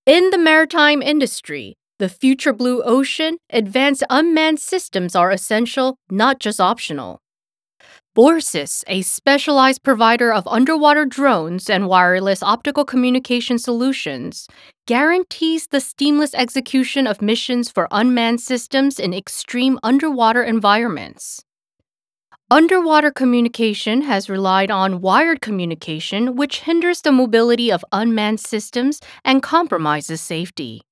In the maritime industry, the future blue ocean, advanced unmanned systems are essential, not just optional. Borsys, a specialized provider of underwater drones and wireless optical communication solutions, guarantees the seamless execution of missions for unmanned systems in extreme underwater environments. Underwater communication has relied on wired communication, which hinders the mobility of unmanned systems and compromises safety.